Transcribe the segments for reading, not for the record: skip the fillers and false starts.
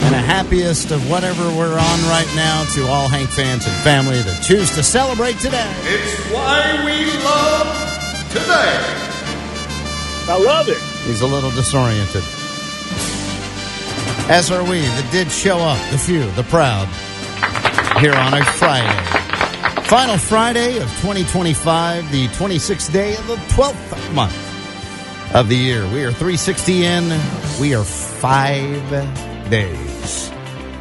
And a happiest of whatever we're on right now to all Hank fans and family that choose to celebrate today. It's why we love today. I love it. He's a little disoriented. As are we that did show up, the few, the proud, here on a Friday. Final Friday of 2025, the 26th day of the 12th month of the year. We are 360 in. We are 5 days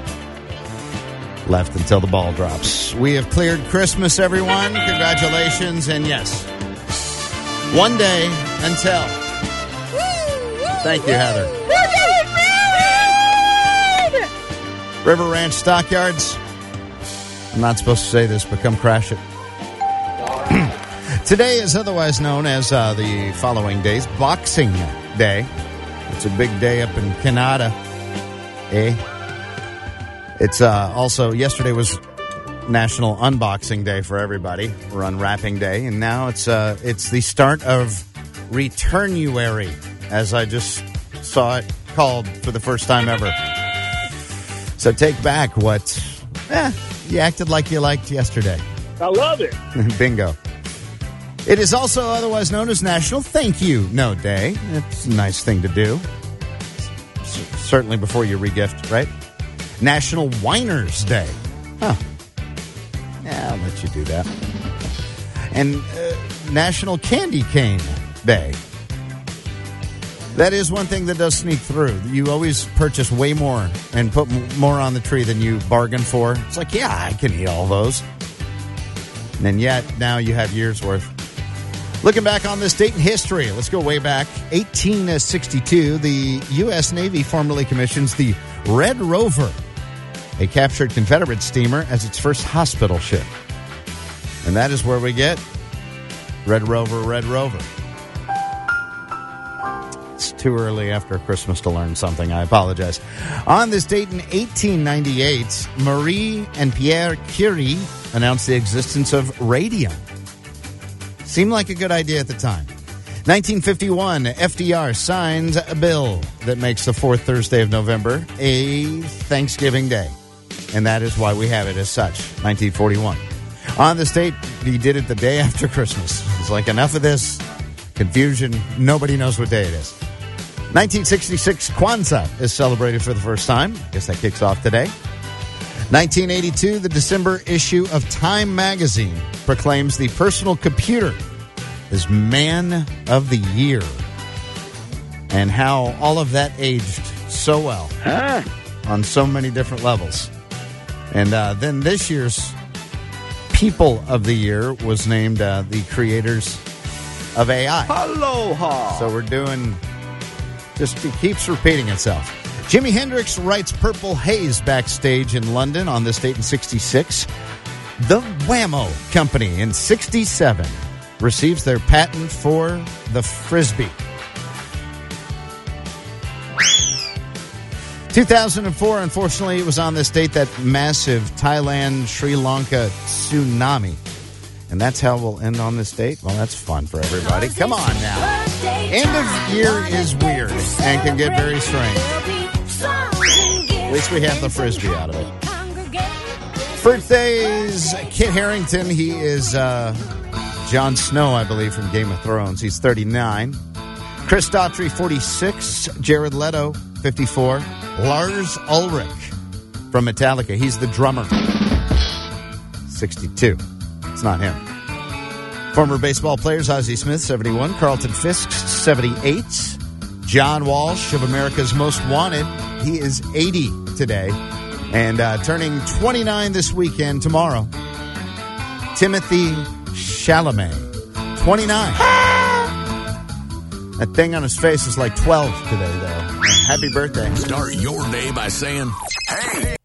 left until the ball drops. We have cleared Christmas, everyone. Congratulations. And yes, one day until. Thank you, Heather. River Ranch Stockyards. I'm not supposed to say this, but come crash it. Today is otherwise known as the following days, Boxing Day. It's a big day up in Canada. It's also, yesterday was National Unboxing Day for everybody. We're Unwrapping Day. And now it's the start of Returnuary, as I just saw it called for the first time ever. So take back what you acted like you liked yesterday. I love it. Bingo. It is also otherwise known as National Thank You Note Day. It's a nice thing to do. Certainly before you regift, right? National Winers Day. Huh. Yeah, I'll let you do that. And National Candy Cane Day. That is one thing that does sneak through. You always purchase way more and put more on the tree than you bargain for. It's like, yeah, I can eat all those. And yet, now you have years worth. Looking back on this date in history, let's go way back. 1862, the U.S. Navy formally commissions the Red Rover, a captured Confederate steamer, as its first hospital ship. And that is where we get Red Rover, Red Rover. It's too early after Christmas to learn something. I apologize. On this date in 1898, Marie and Pierre Curie announced the existence of radium. Seemed like a good idea at the time. 1951, FDR signs a bill that makes the fourth Thursday of November a Thanksgiving Day. And that is why we have it as such, 1941. On this date, he did it the day after Christmas. It's like, enough of this confusion. Nobody knows what day it is. 1966, Kwanzaa is celebrated for the first time. I guess that kicks off today. 1982, the December issue of Time magazine proclaims the personal computer as Man of the Year. And how all of that aged so well on so many different levels. And then this year's People of the Year was named the creators of AI. Aloha. So we're doing, just it keeps repeating itself. Jimi Hendrix writes Purple Haze backstage in London on this date in 66. The Whammo Company in 67 receives their patent for the Frisbee. 2004, unfortunately, it was on this date that massive Thailand-Sri Lanka tsunami. And that's how we'll end on this date? Well, that's fun for everybody. Come on now. End of year is weird and can get very strange. At least we have the Frisbee out of it. Birthdays, Kit Harington. He is Jon Snow, I believe, from Game of Thrones. He's 39. Chris Daughtry, 46. Jared Leto, 54. Lars Ulrich from Metallica. He's the drummer. 62. It's not him. Former baseball players, Ozzie Smith, 71. Carlton Fisk, 78. John Walsh of America's Most Wanted. He is 80 today. And turning 29 this weekend, tomorrow. Timothy Chalamet, 29. That thing on his face is like 12 today, though. Happy birthday. Start your day by saying, hey.